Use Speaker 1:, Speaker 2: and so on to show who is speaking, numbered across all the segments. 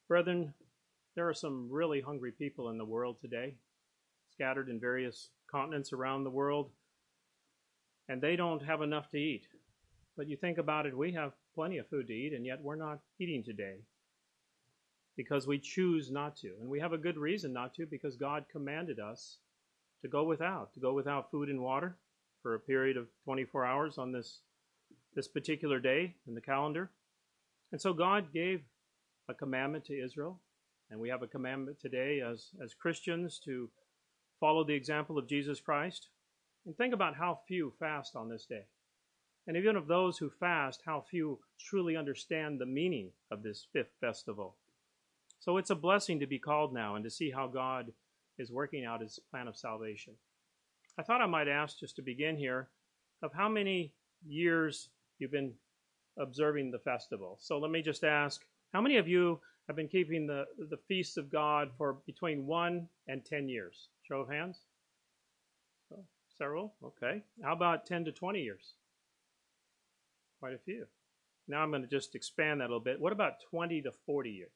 Speaker 1: Brethren, there are some really hungry people in the world today, scattered in various continents around the world, and they don't have enough to eat. But you think about it, we have plenty of food to eat, and yet we're not eating today because we choose not to. And we have a good reason not to, because God commanded us to go without food and water for a period of 24 hours on this particular day in the calendar. And so God gave a commandment to Israel, and we have a commandment today as Christians to follow the example of Jesus Christ. And think about how few fast on this day. And even of those who fast, how few truly understand the meaning of this fifth festival. So it's a blessing to be called now and to see how God is working out his plan of salvation. I thought I might ask, just to begin here, of how many years you've been observing the festival. So let me just ask, how many of you have been keeping the feasts of God for between 1 and 10 years? Show of hands. So, several? Okay. How about 10 to 20 years? Quite a few. Now I'm going to just expand that a little bit. What about 20 to 40 years?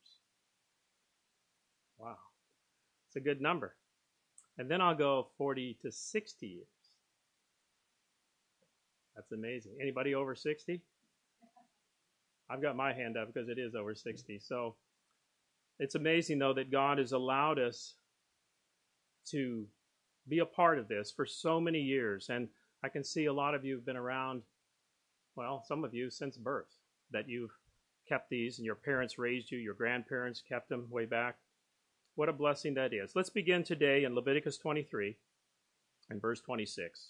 Speaker 1: Wow. It's a good number. And then I'll go 40 to 60 years. That's amazing. Anybody over 60? I've got my hand up because it is over 60. So it's amazing, though, that God has allowed us to be a part of this for so many years. And I can see a lot of you have been around, well, some of you since birth, that you've kept these, and your parents raised you, your grandparents kept them way back. What a blessing that is. Let's begin today in Leviticus 23 and verse 26.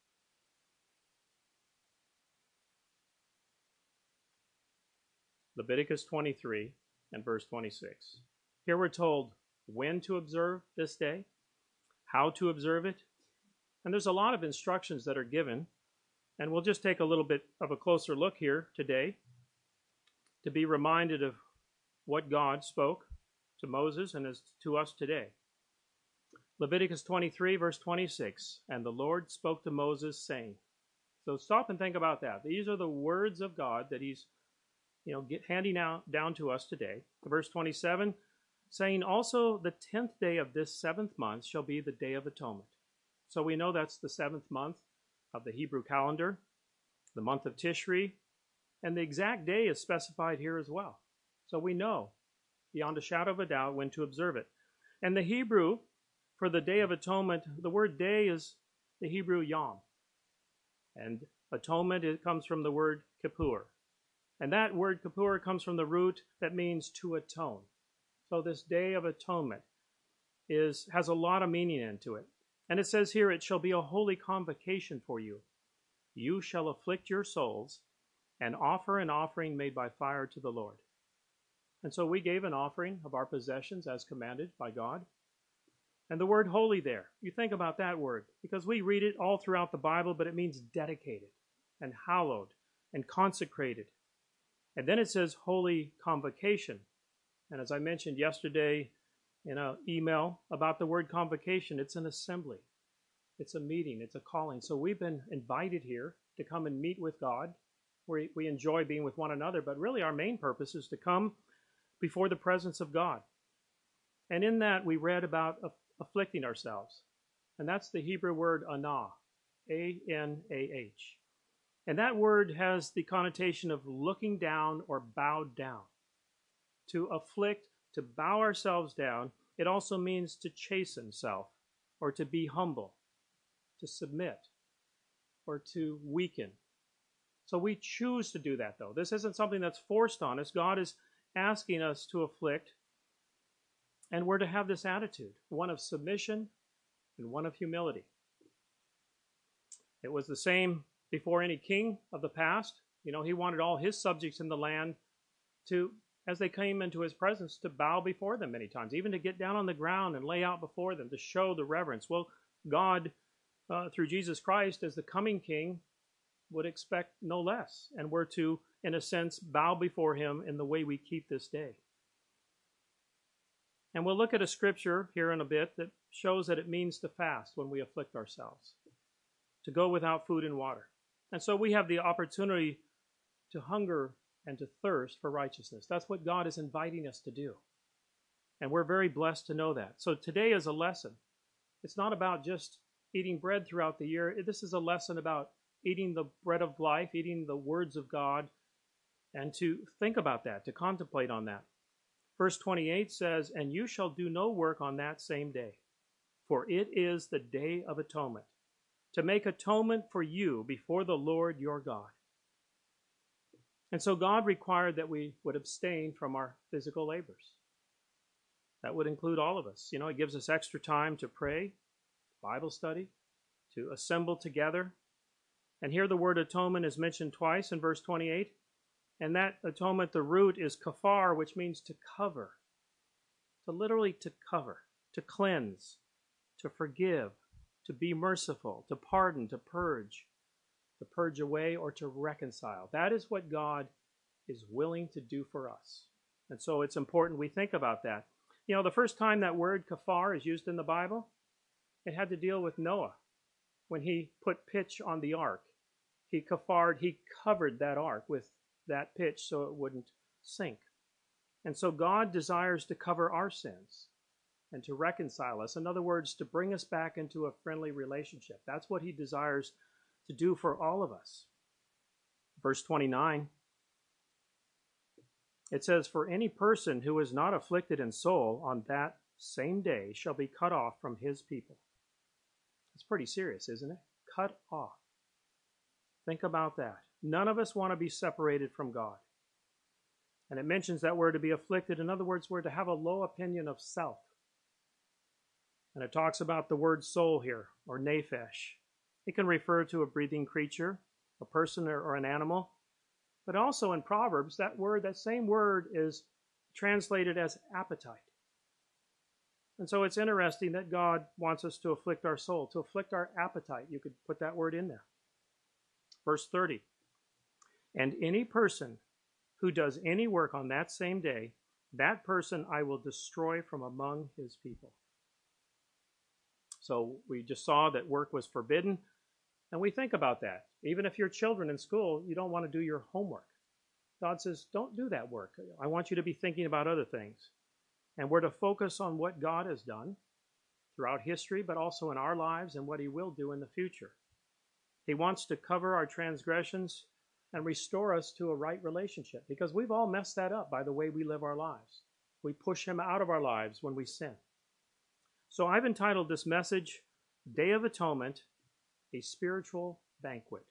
Speaker 1: Leviticus 23 and verse 26. Here we're told when to observe this day, how to observe it, and there's a lot of instructions that are given, and we'll just take a little bit of a closer look here today to be reminded of what God spoke to Moses and is to us today. Leviticus 23 verse 26, and the Lord spoke to Moses saying. So stop and think about that. These are the words of God that he's handing out down to us today. Verse 27, saying, also the 10th day of this 7th month shall be the Day of Atonement. So we know that's the 7th month of the Hebrew calendar, the month of Tishri, and the exact day is specified here as well. So we know beyond a shadow of a doubt when to observe it. And the Hebrew for the Day of Atonement, the word day is the Hebrew yom. And atonement, it comes from the word kippur. And that word kippur comes from the root that means to atone. So this Day of Atonement has a lot of meaning into it. And it says here, it shall be a holy convocation for you. You shall afflict your souls and offer an offering made by fire to the Lord. And so we gave an offering of our possessions as commanded by God. And the word holy there, you think about that word, because we read it all throughout the Bible, but it means dedicated and hallowed and consecrated. And then it says holy convocation. And as I mentioned yesterday in an email about the word convocation, it's an assembly. It's a meeting. It's a calling. So we've been invited here to come and meet with God. We enjoy being with one another, but really our main purpose is to come before the presence of God. And in that we read about afflicting ourselves. And that's the Hebrew word anah, A-N-A-H. And that word has the connotation of looking down or bowed down. To afflict, to bow ourselves down, it also means to chasten self, or to be humble, to submit, or to weaken. So we choose to do that, though. This isn't something that's forced on us. God is asking us to afflict, and we're to have this attitude, one of submission and one of humility. It was the same before any king of the past. He wanted all his subjects in the land to, as they came into his presence, to bow before them many times, even to get down on the ground and lay out before them, to show the reverence. Well, God, through Jesus Christ, as the coming king, would expect no less. And we're to, in a sense, bow before him in the way we keep this day. And we'll look at a scripture here in a bit that shows that it means to fast when we afflict ourselves, to go without food and water. And so we have the opportunity to hunger and to thirst for righteousness. That's what God is inviting us to do. And we're very blessed to know that. So today is a lesson. It's not about just eating bread throughout the year. This is a lesson about eating the bread of life, eating the words of God, and to think about that, to contemplate on that. Verse 28 says, "And you shall do no work on that same day, for it is the day of atonement, to make atonement for you before the Lord your God." And so God required that we would abstain from our physical labors. That would include all of us. It gives us extra time to pray, Bible study, to assemble together. And here the word atonement is mentioned twice in verse 28. And that atonement, the root is kafar, which means to cover. To literally to cover, to cleanse, to forgive, to be merciful, to pardon, to purge away, or to reconcile. That is what God is willing to do for us. And so it's important we think about that. The first time that word kafar is used in the Bible, it had to deal with Noah when he put pitch on the ark. He covered that ark with that pitch so it wouldn't sink. And so God desires to cover our sins and to reconcile us. In other words, to bring us back into a friendly relationship. That's what he desires to do for all of us. Verse 29, it says, "For any person who is not afflicted in soul on that same day shall be cut off from his people." It's pretty serious, isn't it? Cut off. Think about that. None of us want to be separated from God. And it mentions that we're to be afflicted. In other words, we're to have a low opinion of self. And it talks about the word soul here, or nephesh. It can refer to a breathing creature, a person or an animal. But also in Proverbs, that same word is translated as appetite. And so it's interesting that God wants us to afflict our soul, to afflict our appetite. You could put that word in there. Verse 30, "And any person who does any work on that same day, that person I will destroy from among his people." So we just saw that work was forbidden, and we think about that. Even if your children in school, you don't want to do your homework. God says, don't do that work. I want you to be thinking about other things. And we're to focus on what God has done throughout history, but also in our lives and what he will do in the future. He wants to cover our transgressions and restore us to a right relationship, because we've all messed that up by the way we live our lives. We push him out of our lives when we sin. So I've entitled this message, Day of Atonement, a Spiritual Banquet.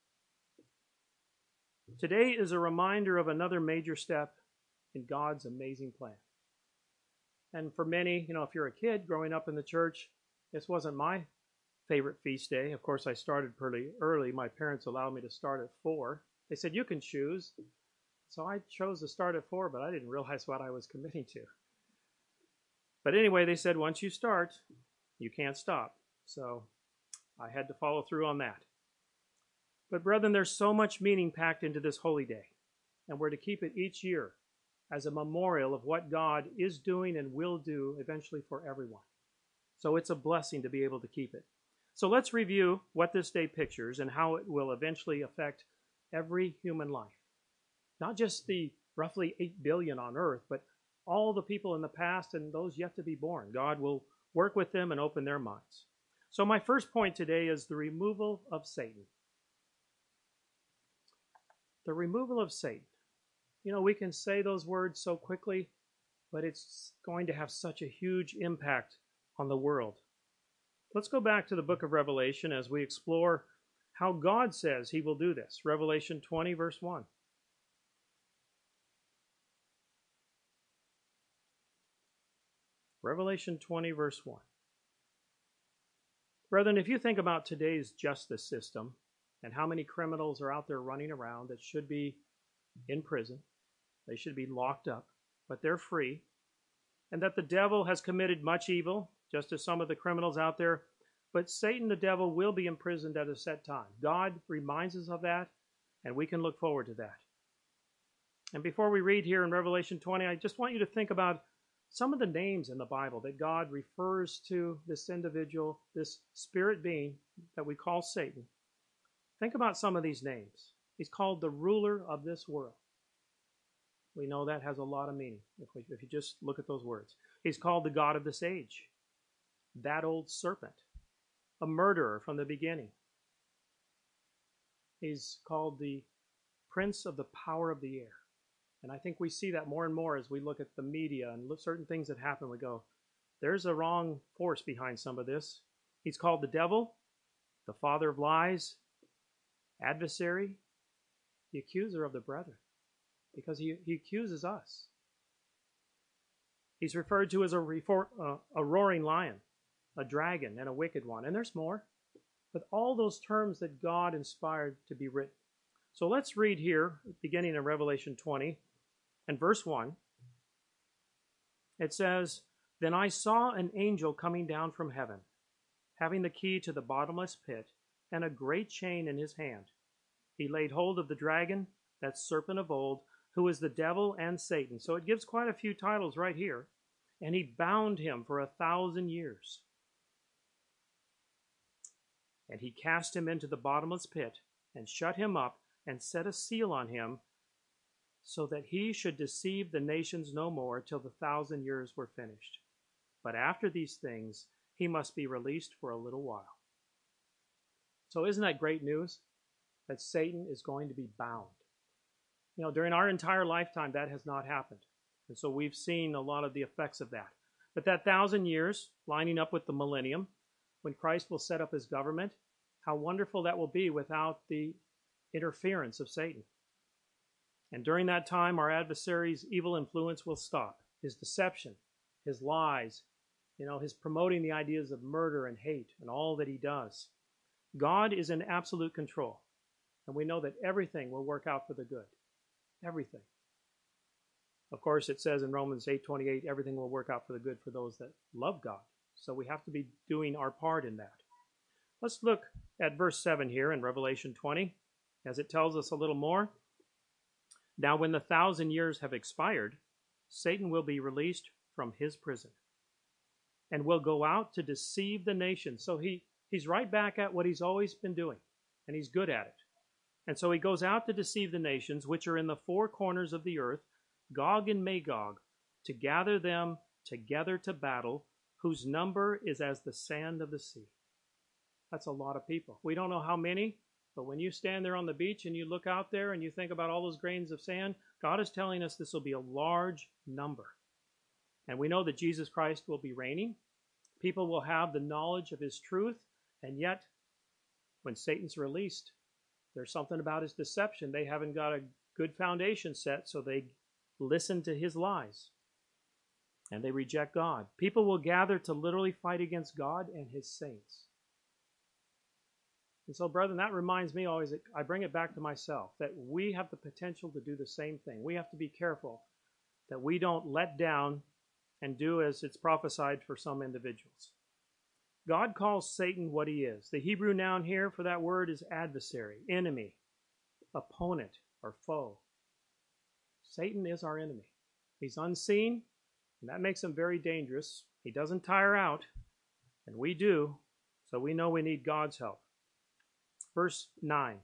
Speaker 1: Today is a reminder of another major step in God's amazing plan. And for many, if you're a kid growing up in the church, this wasn't my favorite feast day. Of course, I started pretty early. My parents allowed me to start at 4. They said, you can choose. So I chose to start at 4, but I didn't realize what I was committing to. But anyway, they said, once you start, you can't stop. So I had to follow through on that. But brethren, there's so much meaning packed into this holy day, and we're to keep it each year as a memorial of what God is doing and will do eventually for everyone. So it's a blessing to be able to keep it. So let's review what this day pictures and how it will eventually affect every human life. Not just the roughly 8 billion on earth, but all the people in the past and those yet to be born. God will work with them and open their minds. So my first point today is the removal of Satan. The removal of Satan. We can say those words so quickly, but it's going to have such a huge impact on the world. Let's go back to the book of Revelation as we explore how God says he will do this. Revelation 20, verse 1. Revelation 20, verse 1. Brethren, if you think about today's justice system and how many criminals are out there running around that should be in prison, they should be locked up, but they're free, and that the devil has committed much evil, just as some of the criminals out there, but Satan, the devil, will be imprisoned at a set time. God reminds us of that, and we can look forward to that. And before we read here in Revelation 20, I just want you to think about some of the names in the Bible that God refers to this individual, this spirit being that we call Satan. Think about some of these names. He's called the ruler of this world. We know that has a lot of meaning if you just look at those words. He's called the God of this age, that old serpent, a murderer from the beginning. He's called the prince of the power of the air. And I think we see that more and more as we look at the media and look certain things that happen. We go, there's a wrong force behind some of this. He's called the devil, the father of lies, adversary, the accuser of the brethren, because he accuses us. He's referred to as a roaring lion, a dragon, and a wicked one. And there's more. But all those terms that God inspired to be written. So let's read here, beginning in Revelation 20 and verse 1. It says, "Then I saw an angel coming down from heaven, having the key to the bottomless pit and a great chain in his hand. He laid hold of the dragon, that serpent of old, who is the devil and Satan." So it gives quite a few titles right here. "And he bound him for 1,000 years. And he cast him into the bottomless pit and shut him up and set a seal on him, so that he should deceive the nations no more till the 1,000 years were finished. But after these things, he must be released for a little while." So isn't that great news? That Satan is going to be bound. You know, during our entire lifetime, that has not happened. And so we've seen a lot of the effects of that. But that 1,000 years, lining up with the millennium, when Christ will set up his government, how wonderful that will be without the interference of Satan. And during that time, our adversary's evil influence will stop. His deception, his lies, his promoting the ideas of murder and hate and all that he does. God is in absolute control. And we know that everything will work out for the good. Everything. Of course, it says in Romans 8:28, everything will work out for the good for those that love God. So we have to be doing our part in that. Let's look at verse 7 here in Revelation 20, as it tells us a little more. "Now when the 1,000 years have expired, Satan will be released from his prison and will go out to deceive the nations." So he's right back at what he's always been doing, and he's good at it. "And so he goes out to deceive the nations, which are in the four corners of the earth, Gog and Magog, to gather them together to battle, whose number is as the sand of the sea." That's a lot of people. We don't know how many, but when you stand there on the beach and you look out there and you think about all those grains of sand, God is telling us this will be a large number. And we know that Jesus Christ will be reigning. People will have the knowledge of his truth, and yet, when Satan's released, there's something about his deception. They haven't got a good foundation set, so they listen to his lies. And they reject God. People will gather to literally fight against God and his saints. And so, brethren, that reminds me always, I bring it back to myself, that we have the potential to do the same thing. We have to be careful that we don't let down and do as it's prophesied for some individuals. God calls Satan what he is. The Hebrew noun here for that word is adversary, enemy, opponent, or foe. Satan is our enemy. He's unseen, and that makes him very dangerous. He doesn't tire out, and we do, so we know we need God's help. Verse 9.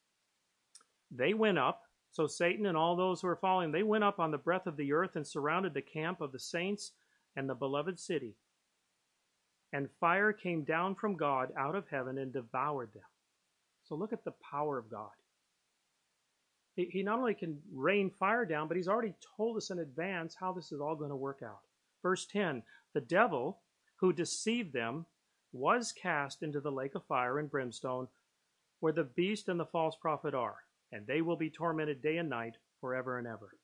Speaker 1: "They went up," so Satan and all those who are following, "they went up on the breadth of the earth and surrounded the camp of the saints and the beloved city. And fire came down from God out of heaven and devoured them." So look at the power of God. He not only can rain fire down, but he's already told us in advance how this is all going to work out. Verse 10, "The devil who deceived them was cast into the lake of fire and brimstone, where the beast and the false prophet are, and they will be tormented day and night forever and ever."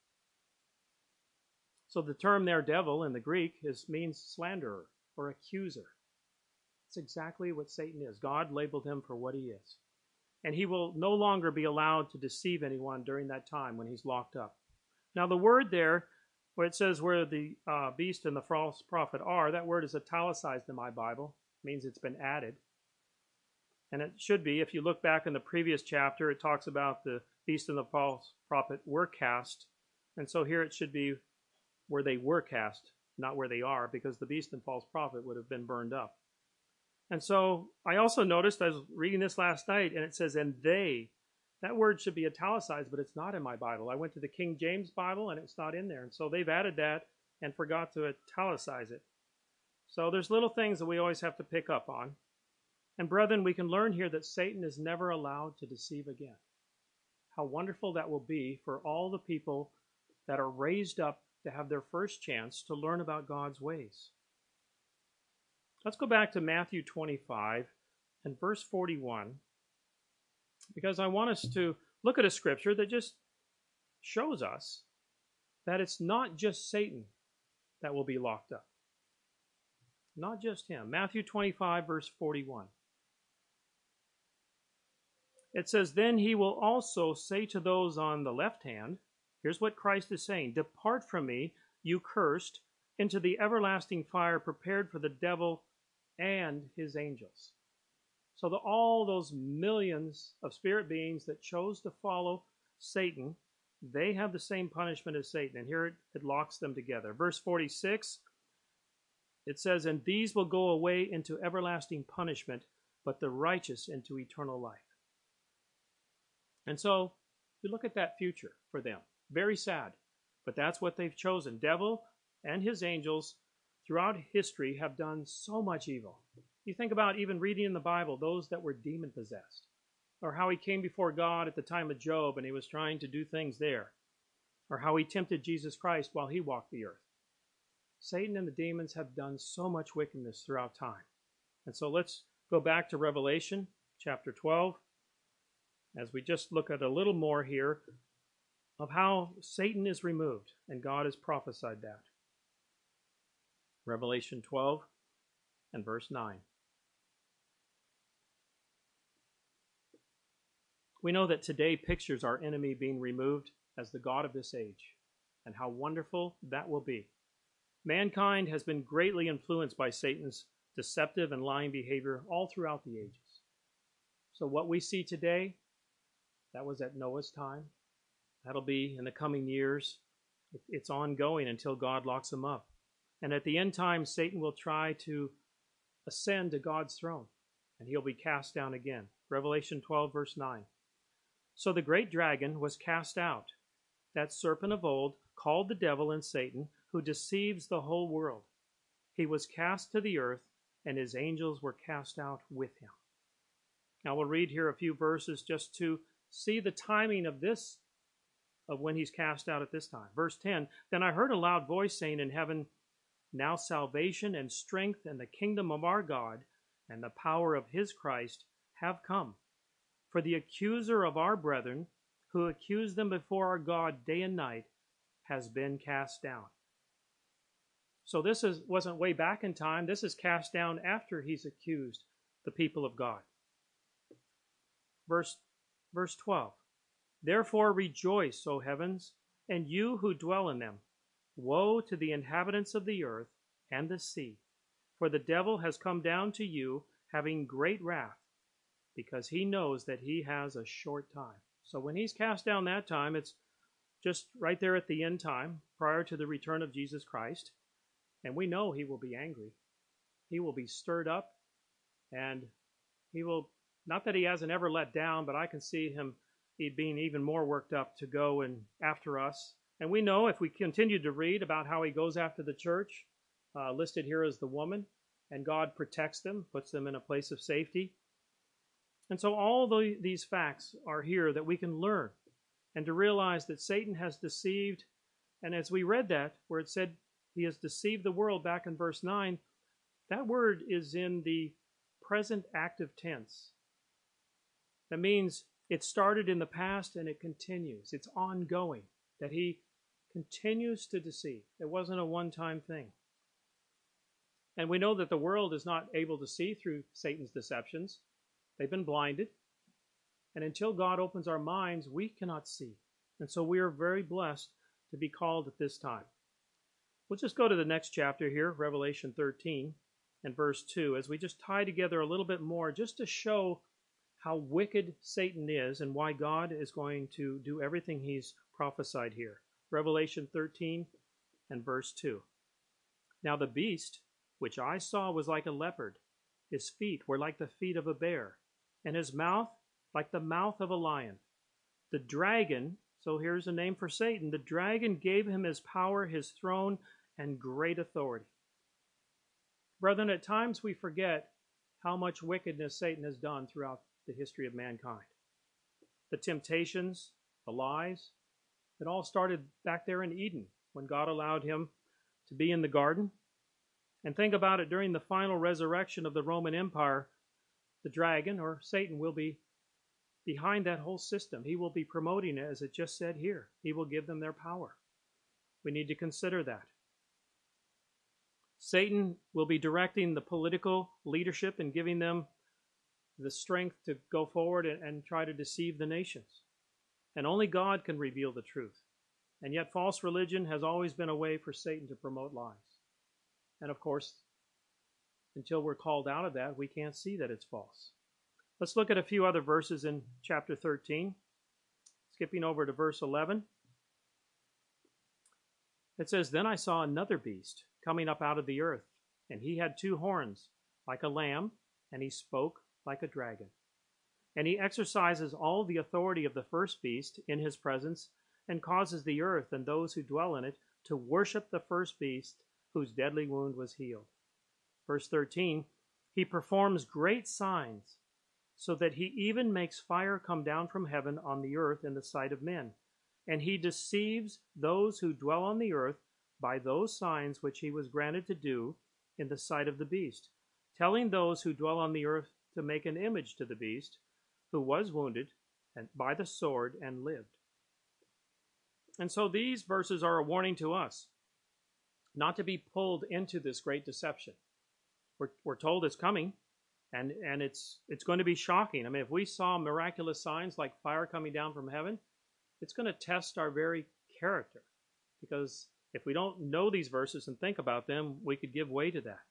Speaker 1: So the term there, devil, in the Greek means slanderer or accuser. It's exactly what Satan is. God labeled him for what he is. And he will no longer be allowed to deceive anyone during that time when he's locked up. Now the word there, where it says where the beast and the false prophet are, that word is italicized in my Bible. It means it's been added. And it should be, if you look back in the previous chapter, it talks about the beast and the false prophet were cast. And so here it should be where they were cast, not where they are, because the beast and false prophet would have been burned up. And so I also noticed, I was reading this last night, and it says, "And they That word should be italicized, but it's not in my Bible. I went to the King James Bible, and it's not in there. And so they've added that and forgot to italicize it. So there's little things that we always have to pick up on. And brethren, we can learn here that Satan is never allowed to deceive again. How wonderful that will be for all the people that are raised up to have their first chance to learn about God's ways. Let's go back to Matthew 25 and verse 41, because I want us to look at a scripture that just shows us that it's not just Satan that will be locked up. Not just him. Matthew 25, verse 41. It says, "Then he will also say to those on the left hand," here's what Christ is saying, "Depart from me, you cursed, into the everlasting fire prepared for the devil and his angels." So all those millions of spirit beings that chose to follow Satan, they have the same punishment as Satan. And here it locks them together. Verse 46, it says, "And these will go away into everlasting punishment, but the righteous into eternal life." And so you look at that future for them. Very sad, but that's what they've chosen. Devil and his angels throughout history have done so much evil. You think about even reading in the Bible those that were demon-possessed, or how he came before God at the time of Job and he was trying to do things there, or how he tempted Jesus Christ while he walked the earth. Satan and the demons have done so much wickedness throughout time. And so let's go back to Revelation chapter 12 as we just look at a little more here of how Satan is removed, and God has prophesied that. Revelation 12 and verse 9. We know that today pictures our enemy being removed as the God of this age, and how wonderful that will be. Mankind has been greatly influenced by Satan's deceptive and lying behavior all throughout the ages. So what we see today, that was at Noah's time. That'll be in the coming years. It's ongoing until God locks them up. And at the end time, Satan will try to ascend to God's throne, and he'll be cast down again. Revelation 12, verse 9. "So the great dragon was cast out, that serpent of old, called the devil and Satan, who deceives the whole world. He was cast to the earth, and his angels were cast out with him." Now we'll read here a few verses just to see the timing of this, of when he's cast out at this time. Verse 10, "Then I heard a loud voice saying in heaven, Now salvation and strength and the kingdom of our God and the power of his Christ have come. For the accuser of our brethren, who accused them before our God day and night, has been cast down." So this wasn't way back in time. This is cast down after he's accused the people of God. Verse 12. "Therefore rejoice, O heavens, and you who dwell in them. Woe to the inhabitants of the earth and the sea, for the devil has come down to you, having great wrath, because he knows that he has a short time." So when he's cast down that time, it's just right there at the end time, prior to the return of Jesus Christ. And we know he will be angry. He will be stirred up, and he will, not that he hasn't ever let down, but I can see him being even more worked up to go and after us. And we know, if we continue to read about how he goes after the church, listed here as the woman, and God protects them, puts them in a place of safety. And so all these facts are here that we can learn, and to realize that Satan has deceived. And as we read that, where it said he has deceived the world back in verse 9, that word is in the present active tense. That means it started in the past and it continues. It's ongoing, that he continues to deceive. It wasn't a one-time thing. And we know that the world is not able to see through Satan's deceptions. They've been blinded. And until God opens our minds, we cannot see. And so we are very blessed to be called at this time. We'll just go to the next chapter here, Revelation 13 and verse 2, as we just tie together a little bit more, just to show how wicked Satan is and why God is going to do everything he's prophesied here. Revelation 13 and verse 2. "Now the beast which I saw was like a leopard. His feet were like the feet of a bear, and his mouth like the mouth of a lion. The dragon, so here's a name for Satan, the dragon gave him his power, his throne, and great authority. Brethren, at times we forget how much wickedness Satan has done throughout the history of mankind. The temptations, the lies, it all started back there in Eden when God allowed him to be in the garden. And think about it, during the final resurrection of the Roman Empire, the dragon, or Satan, will be behind that whole system. He will be promoting it, as it just said here. He will give them their power. We need to consider that. Satan will be directing the political leadership and giving them the strength to go forward and try to deceive the nations. And only God can reveal the truth. And yet false religion has always been a way for Satan to promote lies. And of course, until we're called out of that, we can't see that it's false. Let's look at a few other verses in chapter 13. Skipping over to verse 11. It says, "Then I saw another beast coming up out of the earth, and he had 2 horns, like a lamb, and he spoke like a dragon. And he exercises all the authority of the first beast in his presence, and causes the earth and those who dwell in it to worship the first beast, whose deadly wound was healed." Verse 13, "He performs great signs, so that he even makes fire come down from heaven on the earth in the sight of men. And he deceives those who dwell on the earth by those signs which he was granted to do in the sight of the beast, telling those who dwell on the earth to make an image to the beast, who was wounded and by the sword and lived." And so these verses are a warning to us not to be pulled into this great deception. We're told it's coming, and it's going to be shocking. I mean, if we saw miraculous signs like fire coming down from heaven, it's going to test our very character, because if we don't know these verses and think about them, we could give way to that.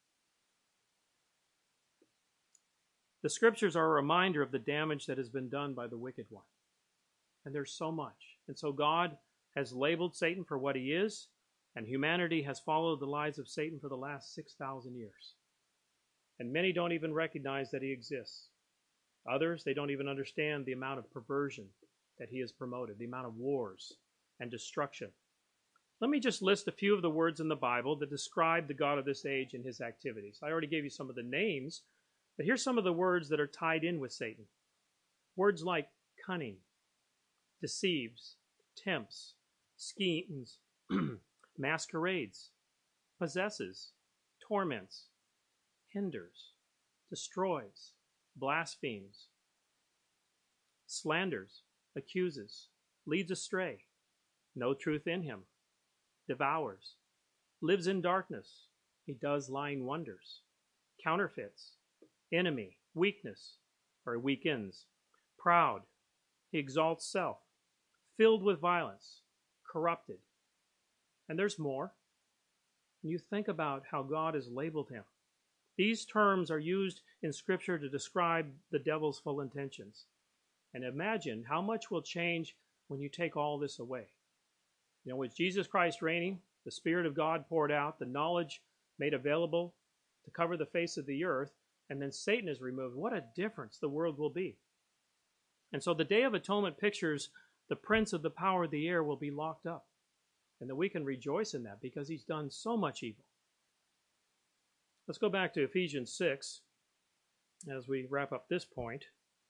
Speaker 1: The scriptures are a reminder of the damage that has been done by the wicked one. And there's so much. And so God has labeled Satan for what he is, and humanity has followed the lies of Satan for the last 6,000 years. And many don't even recognize that he exists. Others, they don't even understand the amount of perversion that he has promoted, the amount of wars and destruction. Let me just list a few of the words in the Bible that describe the God of this age and his activities. I already gave you some of the names, but here's some of the words that are tied in with Satan. Words like cunning, deceives, tempts, schemes, masquerades, possesses, torments, hinders, destroys, blasphemes, slanders, accuses, leads astray, no truth in him, devours, lives in darkness, he does lying wonders, counterfeits, enemy, weakness, or weakens, proud, he exalts self, filled with violence, corrupted. And there's more. When you think about how God has labeled him, these terms are used in Scripture to describe the devil's full intentions. And imagine how much will change when you take all this away. You know, with Jesus Christ reigning, the Spirit of God poured out, the knowledge made available to cover the face of the earth, and then Satan is removed. What a difference the world will be. And so the Day of Atonement pictures the prince of the power of the air will be locked up. And that we can rejoice in that because he's done so much evil. Let's go back to Ephesians 6 as we wrap up this point.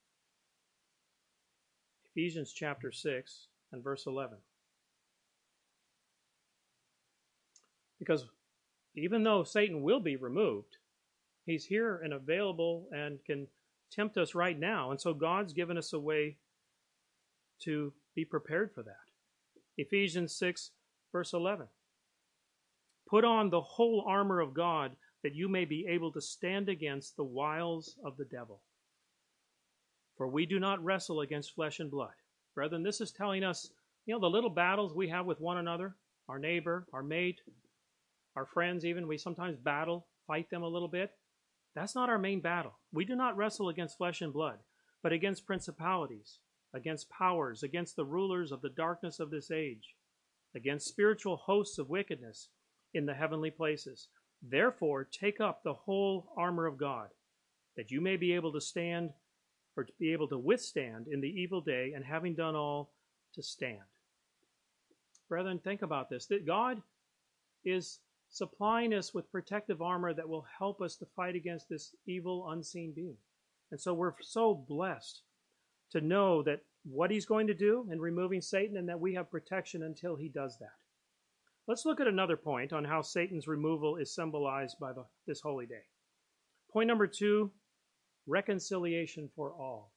Speaker 1: Ephesians chapter 6 and verse 11. Because even though Satan will be removed, he's here and available and can tempt us right now. And so God's given us a way to be prepared for that. Ephesians 6 verse 11. Put on the whole armor of God, that you may be able to stand against the wiles of the devil. For we do not wrestle against flesh and blood. Brethren, this is telling us, you know, the little battles we have with one another, our neighbor, our mate, our friends even, we sometimes battle, fight them a little bit. That's not our main battle. We do not wrestle against flesh and blood, but against principalities, against powers, against the rulers of the darkness of this age, against spiritual hosts of wickedness in the heavenly places. Therefore, take up the whole armor of God, that you may be able to stand, or to be able to withstand in the evil day, and having done all, to stand. Brethren, think about this, that God is supplying us with protective armor that will help us to fight against this evil, unseen being. And so we're so blessed to know that what he's going to do in removing Satan and that we have protection until he does that. Let's look at another point on how Satan's removal is symbolized by this holy day. Point number 2, reconciliation for all.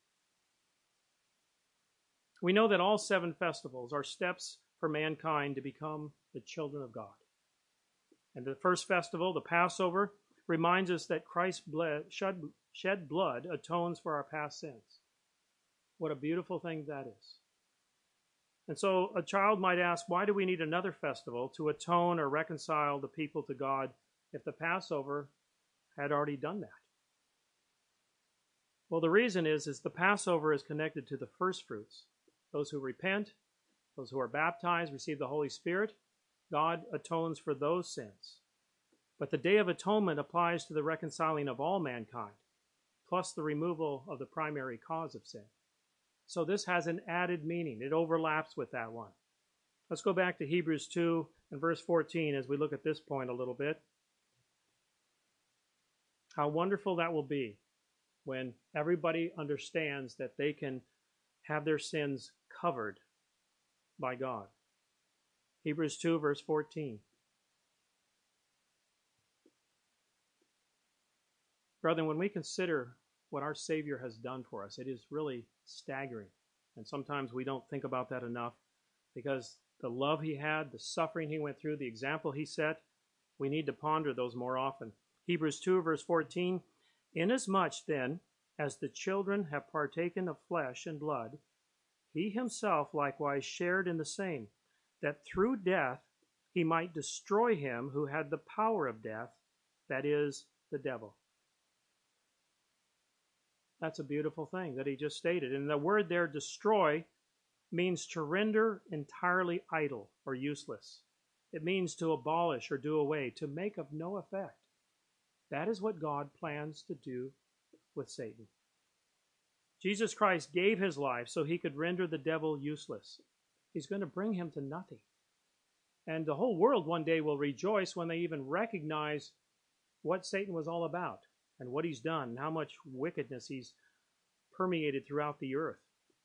Speaker 1: We know that all 7 festivals are steps for mankind to become the children of God. And the first festival, the Passover, reminds us that Christ's shed blood atones for our past sins. What a beautiful thing that is. And so a child might ask, why do we need another festival to atone or reconcile the people to God if the Passover had already done that? Well, the reason is the Passover is connected to the first fruits. Those who repent, those who are baptized, receive the Holy Spirit, God atones for those sins. But the Day of Atonement applies to the reconciling of all mankind, plus the removal of the primary cause of sin. So this has an added meaning. It overlaps with that one. Let's go back to Hebrews 2 and verse 14 as we look at this point a little bit. How wonderful that will be when everybody understands that they can have their sins covered by God. Hebrews 2, verse 14. Brethren, when we consider what our Savior has done for us, it is really staggering. And sometimes we don't think about that enough because the love he had, the suffering he went through, the example he set, we need to ponder those more often. Hebrews 2, verse 14. Inasmuch then as the children have partaken of flesh and blood, he himself likewise shared in the same, that through death he might destroy him who had the power of death, that is, the devil. That's a beautiful thing that he just stated. And the word there, destroy, means to render entirely idle or useless. It means to abolish or do away, to make of no effect. That is what God plans to do with Satan. Jesus Christ gave his life so he could render the devil useless. He's going to bring him to nothing. And the whole world one day will rejoice when they even recognize what Satan was all about and what he's done and how much wickedness he's permeated throughout the earth.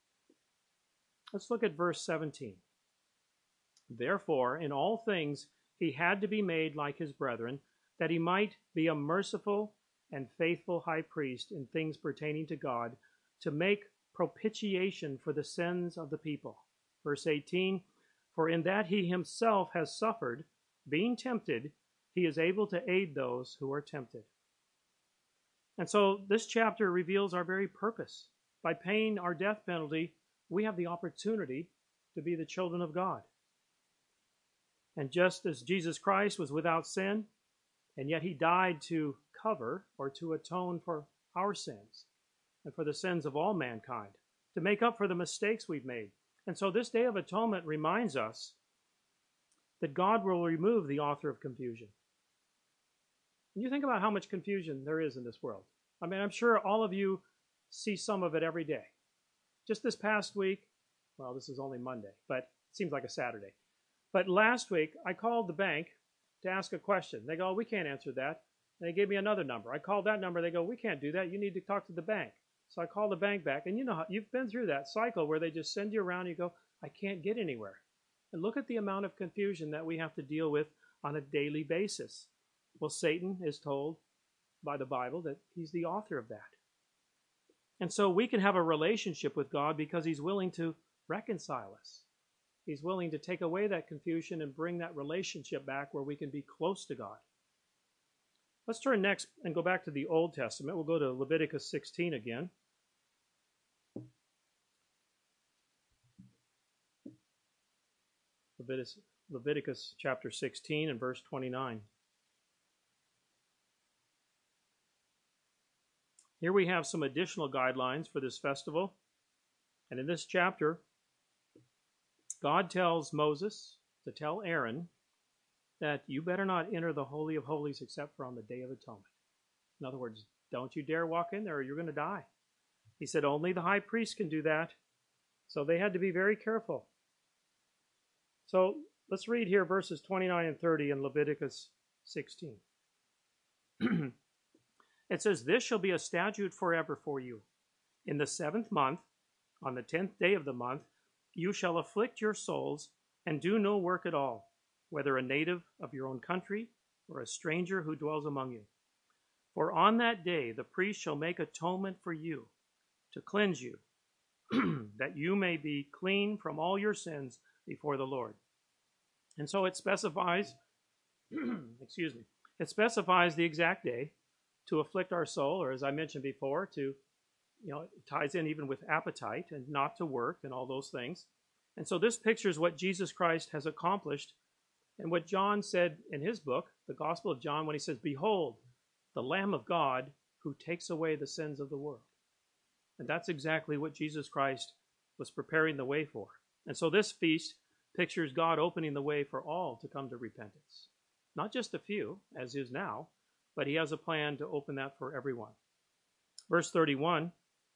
Speaker 1: Let's look at verse 17. Therefore, in all things he had to be made like his brethren, that he might be a merciful and faithful high priest in things pertaining to God, to make propitiation for the sins of the people. Verse 18, for in that he himself has suffered, being tempted, he is able to aid those who are tempted. And so this chapter reveals our very purpose. By paying our death penalty, we have the opportunity to be the children of God. And just as Jesus Christ was without sin, and yet he died to cover or to atone for our sins and for the sins of all mankind, to make up for the mistakes we've made. And so this Day of Atonement reminds us that God will remove the author of confusion. And you think about how much confusion there is in this world. I mean, I'm sure all of you see some of it every day. Just this past week, well, this is only Monday, but it seems like a Saturday. But last week, I called the bank to ask a question. They go, we can't answer that. And they gave me another number. I called that number. They go, we can't do that. You need to talk to the bank. So I called the bank back. And you know how you've been through that cycle where they just send you around and you go, I can't get anywhere. And look at the amount of confusion that we have to deal with on a daily basis. Well, Satan is told by the Bible that he's the author of that. And so we can have a relationship with God because he's willing to reconcile us. He's willing to take away that confusion and bring that relationship back where we can be close to God. Let's turn next and go back to the Old Testament. We'll go to Leviticus 16 again. Leviticus chapter 16 and verse 29. Here we have some additional guidelines for this festival. And in this chapter, God tells Moses to tell Aaron that you better not enter the Holy of Holies except for on the Day of Atonement. In other words, don't you dare walk in there or you're going to die. He said only the high priest can do that. So they had to be very careful. So let's read here verses 29 and 30 in Leviticus 16. It says, "This shall be a statute forever for you. In the 7th month, on the 10th day of the month, you shall afflict your souls and do no work at all, whether a native of your own country or a stranger who dwells among you. For on that day the priest shall make atonement for you, to cleanse you, that you may be clean from all your sins before the Lord." And so it specifies, excuse me, it specifies the exact day to afflict our soul, or as I mentioned before, to, it ties in even with appetite and not to work and all those things. And so this pictures what Jesus Christ has accomplished and what John said in his book, the Gospel of John, when he says, "Behold, the Lamb of God who takes away the sins of the world." And that's exactly what Jesus Christ was preparing the way for. And so this feast pictures God opening the way for all to come to repentance. Not just a few, as is now, but he has a plan to open that for everyone. Verse 31,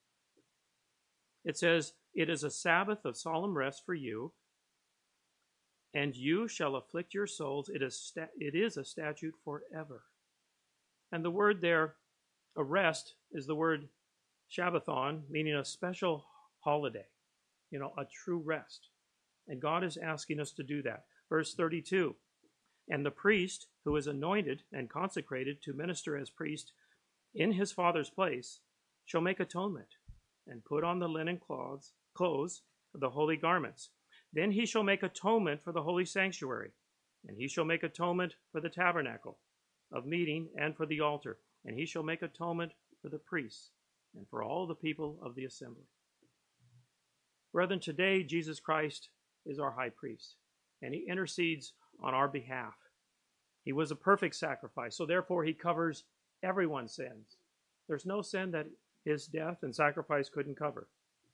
Speaker 1: it says, "It is a Sabbath of solemn rest for you, and you shall afflict your souls. It is a statute forever." And the word there, a rest, is the word Shabbathon, meaning a special holiday, a true rest. And God is asking us to do that. Verse 32, "And the priest who is anointed and consecrated to minister as priest in his Father's place shall make atonement and put on the linen clothes of the holy garments. Then he shall make atonement for the holy sanctuary, and he shall make atonement for the tabernacle of meeting and for the altar, and he shall make atonement for the priests and for all the people of the assembly." Brethren, today Jesus Christ is our high priest, and he intercedes on our behalf. He was a perfect sacrifice, so therefore he covers everyone's sins. There's no sin that his death and sacrifice couldn't cover.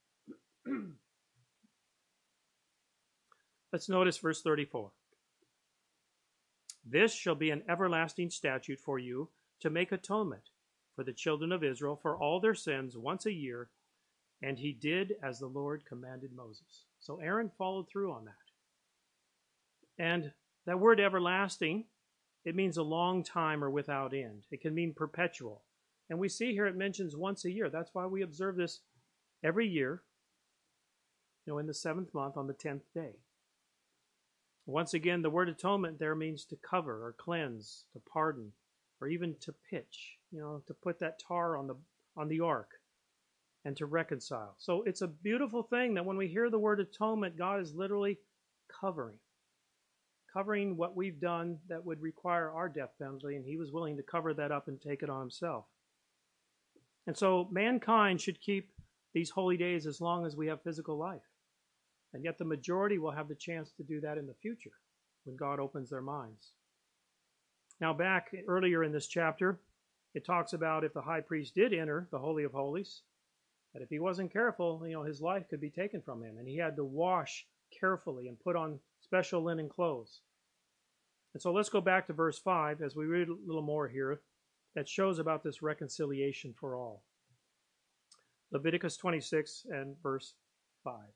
Speaker 1: Let's notice verse 34. "This shall be an everlasting statute for you to make atonement for the children of Israel for all their sins once a year, and he did as the Lord commanded Moses." So Aaron followed through on that. And that word everlasting, it means a long time or without end. It can mean perpetual. And we see here it mentions once a year. That's why we observe this every year, in the 7th month on the 10th day. Once again, the word atonement there means to cover or cleanse, to pardon, or even to pitch, to put that tar on the ark and to reconcile. So it's a beautiful thing that when we hear the word atonement, God is literally covering what we've done that would require our death penalty, and he was willing to cover that up and take it on himself. And so mankind should keep these holy days as long as we have physical life. And yet the majority will have the chance to do that in the future when God opens their minds. Now back earlier in this chapter, it talks about if the high priest did enter the Holy of Holies, that if he wasn't careful, his life could be taken from him. And he had to wash carefully and put on special linen clothes. And so let's go back to verse 5 as we read a little more here that shows about this reconciliation for all. Leviticus 26 and verse 5.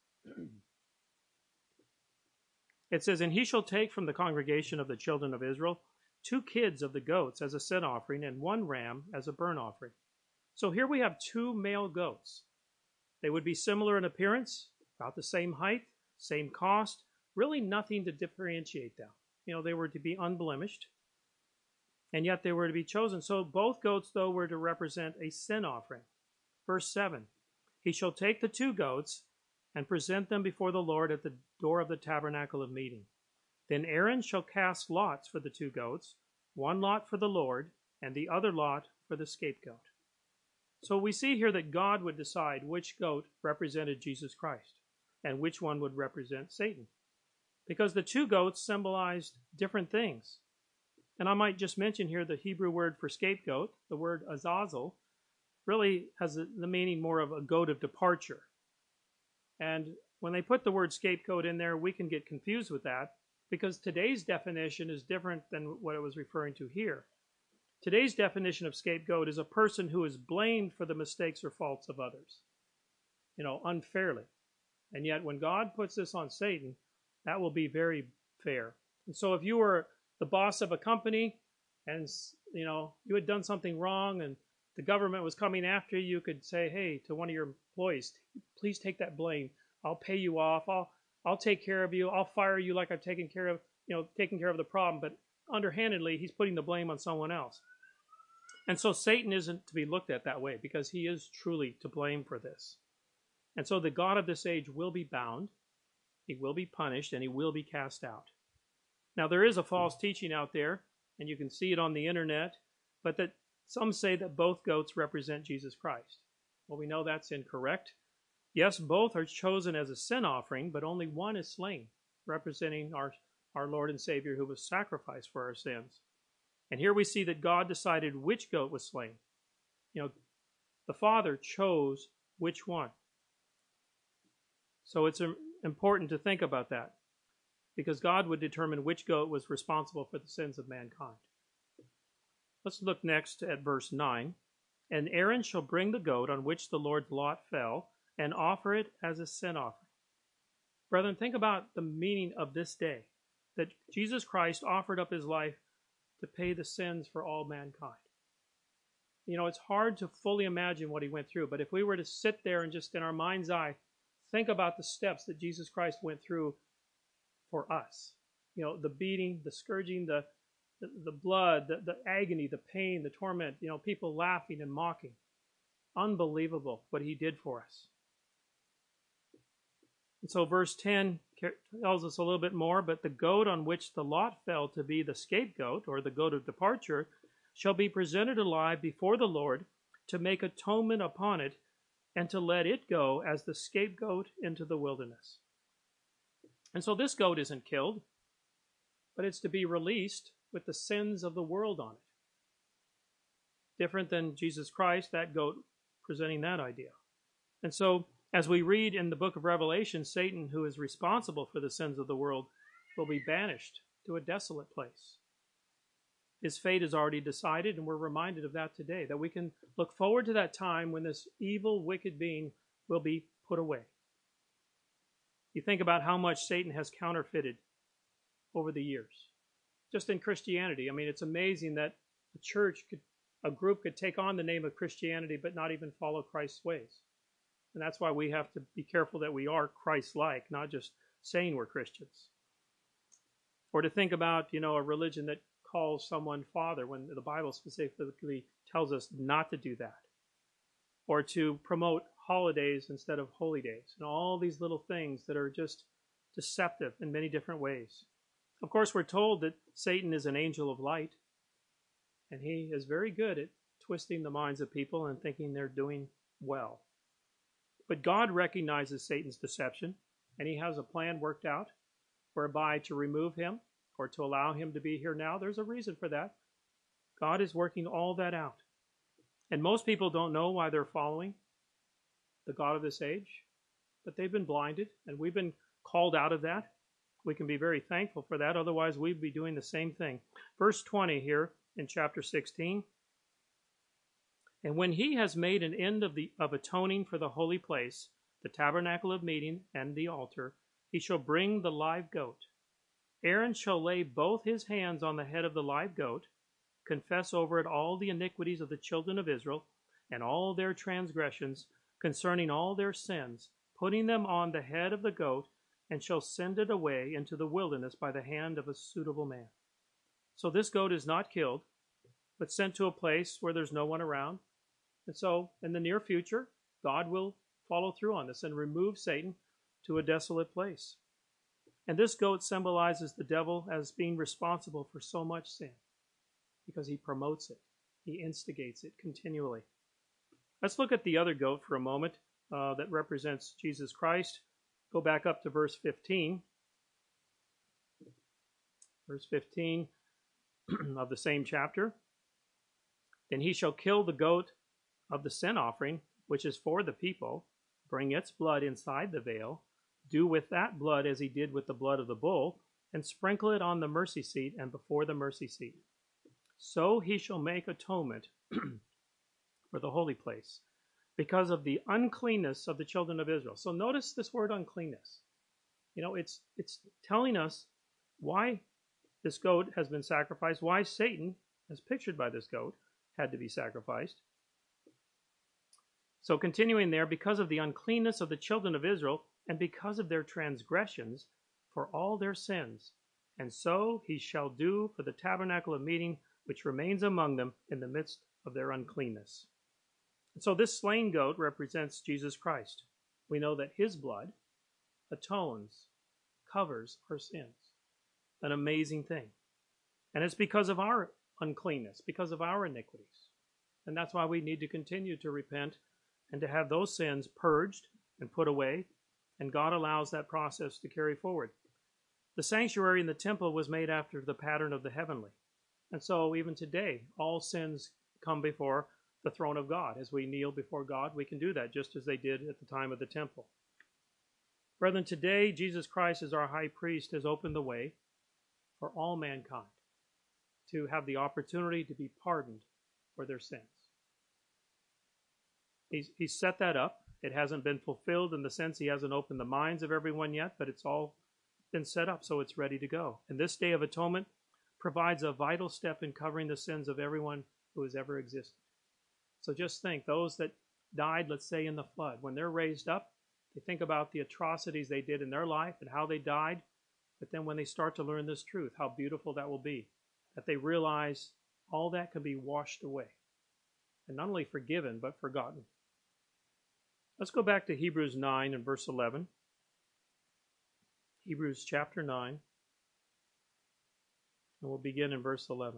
Speaker 1: It says, "And he shall take from the congregation of the children of Israel 2 kids of the goats as a sin offering and 1 ram as a burnt offering." So here we have 2 male goats. They would be similar in appearance, about the same height, same cost, really nothing to differentiate them. They were to be unblemished, and yet they were to be chosen. So both goats, though, were to represent a sin offering. Verse 7, "He shall take the 2 goats and present them before the Lord at the door of the tabernacle of meeting. Then Aaron shall cast lots for the 2 goats, 1 lot for the Lord, and the other lot for the scapegoat." So we see here that God would decide which goat represented Jesus Christ and which one would represent Satan, because the 2 goats symbolized different things. And I might just mention here the Hebrew word for scapegoat, the word azazel, really has the meaning more of a goat of departure. And when they put the word scapegoat in there, we can get confused with that because today's definition is different than what it was referring to here. Today's definition of scapegoat is a person who is blamed for the mistakes or faults of others, unfairly. And yet when God puts this on Satan, That will be very fair. And so if you were the boss of a company and you had done something wrong and the government was coming after you, you could say, hey, to one of your employees, please take that blame. I'll pay you off. I'll take care of you. I'll fire you like I've taken care of the problem. But underhandedly, he's putting the blame on someone else. And so Satan isn't to be looked at that way, because he is truly to blame for this. And so the god of this age will be bound, he will be punished, and he will be cast out. Now, there is a false teaching out there, and you can see it on the internet, but that some say that both goats represent Jesus Christ. Well, we know that's incorrect. Yes, both are chosen as a sin offering, but only one is slain, representing our Lord and Savior who was sacrificed for our sins. And here we see that God decided which goat was slain. The Father chose which one. So it's important to think about that, because God would determine which goat was responsible for the sins of mankind. Let's look next at verse 9. And Aaron shall bring the goat on which the Lord's lot fell, and offer it as a sin offering. Brethren, think about the meaning of this day, that Jesus Christ offered up his life to pay the sins for all mankind. It's hard to fully imagine what he went through, but if we were to sit there and just in our mind's eye think about the steps that Jesus Christ went through for us, the beating, the scourging, the blood, the agony, the pain, the torment, people laughing and mocking. Unbelievable what he did for us. And so verse 10 tells us a little bit more, but the goat on which the lot fell to be the scapegoat, or the goat of departure, shall be presented alive before the Lord to make atonement upon it, and to let it go as the scapegoat into the wilderness. And so this goat isn't killed, but it's to be released with the sins of the world on it. Different than Jesus Christ, that goat presenting that idea. And so, as we read in the book of Revelation, Satan, who is responsible for the sins of the world, will be banished to a desolate place. His fate is already decided, and we're reminded of that today, that we can look forward to that time when this evil, wicked being will be put away. You think about how much Satan has counterfeited over the years. Just in Christianity, it's amazing that a group could take on the name of Christianity but not even follow Christ's ways. And that's why we have to be careful that we are Christ-like, not just saying we're Christians. Or to think about, a religion that calls someone father when the Bible specifically tells us not to do that. Or to promote holidays instead of holy days. And all these little things that are just deceptive in many different ways. Of course, we're told that Satan is an angel of light. And he is very good at twisting the minds of people and thinking they're doing well. But God recognizes Satan's deception, and he has a plan worked out whereby to remove him or to allow him to be here now. There's a reason for that. God is working all that out. And most people don't know why they're following the God of this age, but they've been blinded, and we've been called out of that. We can be very thankful for that. Otherwise, we'd be doing the same thing. Verse 20 here in chapter 16. And when he has made an end of atoning for the holy place, the tabernacle of meeting and the altar, he shall bring the live goat. Aaron shall lay both his hands on the head of the live goat, confess over it all the iniquities of the children of Israel, and all their transgressions concerning all their sins, putting them on the head of the goat, and shall send it away into the wilderness by the hand of a suitable man. So this goat is not killed, but sent to a place where there's no one around. And so, in the near future, God will follow through on this and remove Satan to a desolate place. And this goat symbolizes the devil as being responsible for so much sin, because he promotes it. He instigates it continually. Let's look at the other goat for a moment that represents Jesus Christ. Go back up to verse 15. Verse 15 of the same chapter. Then he shall kill the goat of the sin offering, which is for the people, bring its blood inside the veil, do with that blood as he did with the blood of the bull, and sprinkle it on the mercy seat and before the mercy seat. So he shall make atonement for the holy place, because of the uncleanness of the children of Israel. So notice this word uncleanness. It's telling us why this goat has been sacrificed, why Satan, as pictured by this goat, had to be sacrificed. So continuing there, because of the uncleanness of the children of Israel, and because of their transgressions, for all their sins, and so he shall do for the tabernacle of meeting, which remains among them in the midst of their uncleanness. And so this slain goat represents Jesus Christ. We know that his blood atones, covers our sins. An amazing thing. And it's because of our uncleanness, because of our iniquities. And that's why we need to continue to repent and to have those sins purged and put away. And God allows that process to carry forward. The sanctuary in the temple was made after the pattern of the heavenly. And so even today, all sins come before the throne of God. As we kneel before God, we can do that just as they did at the time of the temple. Brethren, today, Jesus Christ as our high priest has opened the way for all mankind to have the opportunity to be pardoned for their sins. He's set that up. It hasn't been fulfilled in the sense he hasn't opened the minds of everyone yet, but it's all been set up so it's ready to go. And this Day of Atonement provides a vital step in covering the sins of everyone who has ever existed. So just think, those that died, let's say, in the flood, when they're raised up, they think about the atrocities they did in their life and how they died. But then when they start to learn this truth, how beautiful that will be, that they realize all that can be washed away. And not only forgiven, but forgotten. Let's go back to Hebrews 9 and verse 11. Hebrews chapter 9. And we'll begin in verse 11.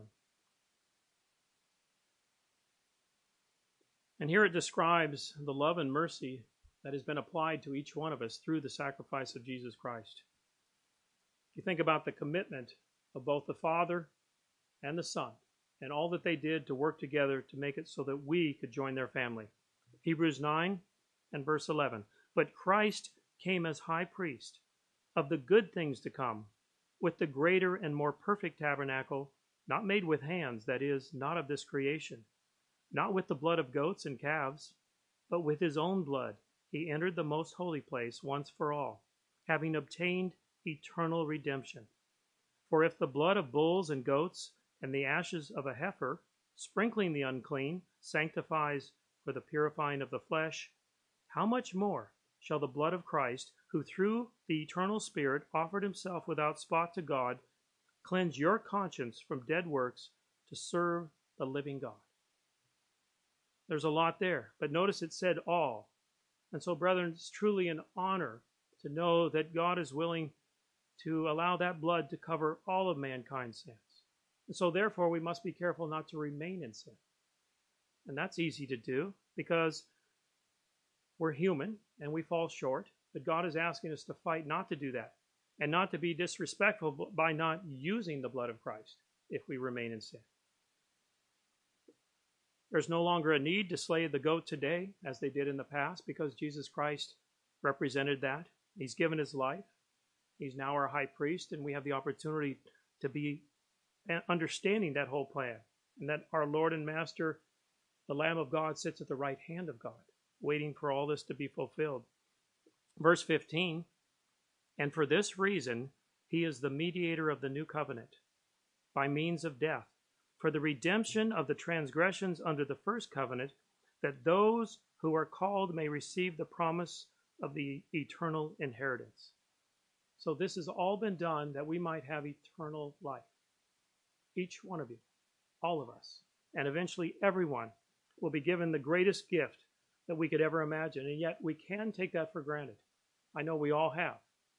Speaker 1: And here it describes the love and mercy that has been applied to each one of us through the sacrifice of Jesus Christ. You think about the commitment of both the Father and the Son, and all that they did to work together to make it so that we could join their family. Hebrews 9 and verse 11. But Christ came as high priest of the good things to come, with the greater and more perfect tabernacle, not made with hands, that is, not of this creation, not with the blood of goats and calves, but with his own blood he entered the most holy place once for all, having obtained eternal redemption. For if the blood of bulls and goats and the ashes of a heifer, sprinkling the unclean, sanctifies for the purifying of the flesh, how much more shall the blood of Christ, who through the eternal Spirit offered himself without spot to God, cleanse your conscience from dead works to serve the living God? There's a lot there, but notice it said all. And so, brethren, it's truly an honor to know that God is willing to allow that blood to cover all of mankind's sins. And so, therefore, we must be careful not to remain in sin. And that's easy to do because we're human and we fall short. But God is asking us to fight not to do that and not to be disrespectful by not using the blood of Christ if we remain in sin. There's no longer a need to slay the goat today as they did in the past because Jesus Christ represented that. He's given his life. He's now our high priest, and we have the opportunity to be understanding that whole plan, and that our Lord and Master, the Lamb of God, sits at the right hand of God, waiting for all this to be fulfilled. Verse 15, and for this reason he is the mediator of the new covenant, by means of death, for the redemption of the transgressions under the first covenant, that those who are called may receive the promise of the eternal inheritance. So this has all been done that we might have eternal life. Each one of you, all of us, and eventually everyone will be given the greatest gift that we could ever imagine, and yet we can take that for granted. I know we all have.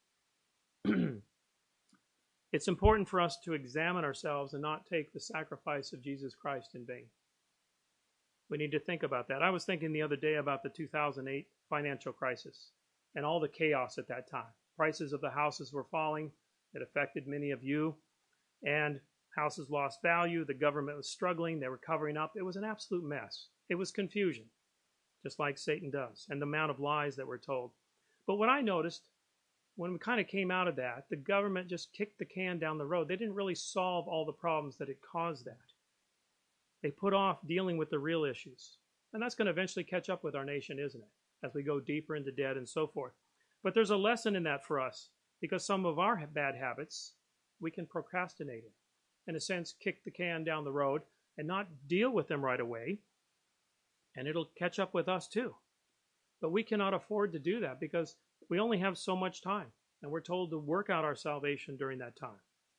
Speaker 1: It's important for us to examine ourselves and not take the sacrifice of Jesus Christ in vain. We need to think about that. I was thinking the other day about the 2008 financial crisis and all the chaos at that time. Prices of the houses were falling. It affected many of you. And houses lost value. The government was struggling. They were covering up. It was an absolute mess. It was confusion, just like Satan does, and the amount of lies that were told. But what I noticed, when we kind of came out of that, the government just kicked the can down the road. They didn't really solve all the problems that had caused that. They put off dealing with the real issues. And that's going to eventually catch up with our nation, isn't it? As we go deeper into debt and so forth. But there's a lesson in that for us, because some of our bad habits, we can procrastinate it. In a sense, kick the can down the road and not deal with them right away, and it'll catch up with us too. But we cannot afford to do that because we only have so much time, and we're told to work out our salvation during that time.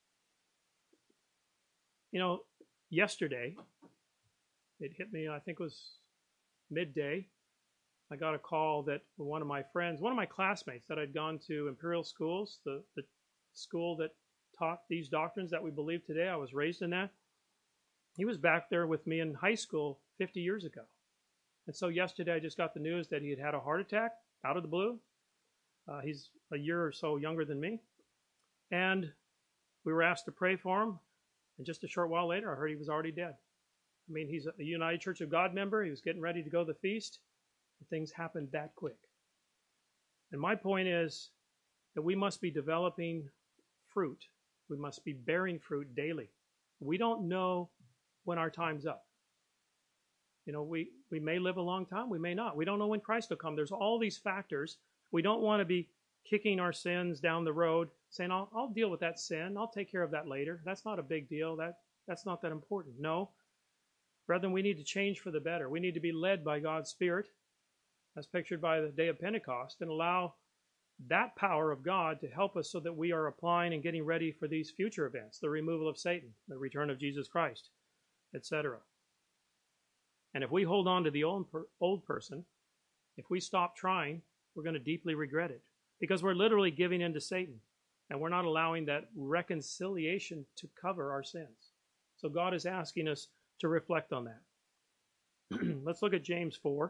Speaker 1: You know, yesterday, it hit me, I think it was midday. I got a call that one of my friends, one of my classmates that I'd gone to Imperial Schools, the school that taught these doctrines that we believe today. I was raised in that. He was back there with me in high school 50 years ago. And so yesterday I just got the news that he had had a heart attack out of the blue. He's a year or so younger than me. And we were asked to pray for him. And just a short while later, I heard he was already dead. I mean, he's a United Church of God member. He was getting ready to go to the feast. And things happened that quick. And my point is that we must be developing fruit. We must be bearing fruit daily. We don't know when our time's up. You know, we may live a long time. We may not. We don't know when Christ will come. There's all these factors. We don't want to be kicking our sins down the road, saying, I'll deal with that sin. I'll take care of that later. That's not a big deal. That's not that important. No. Brethren, we need to change for the better. We need to be led by God's Spirit, as pictured by the day of Pentecost, and allow that power of God to help us so that we are applying and getting ready for these future events, the removal of Satan, the return of Jesus Christ, etc. And if we hold on to the old person, if we stop trying, we're going to deeply regret it, because we're literally giving in to Satan, and we're not allowing that reconciliation to cover our sins. So God is asking us to reflect on that. Let's look at James 4.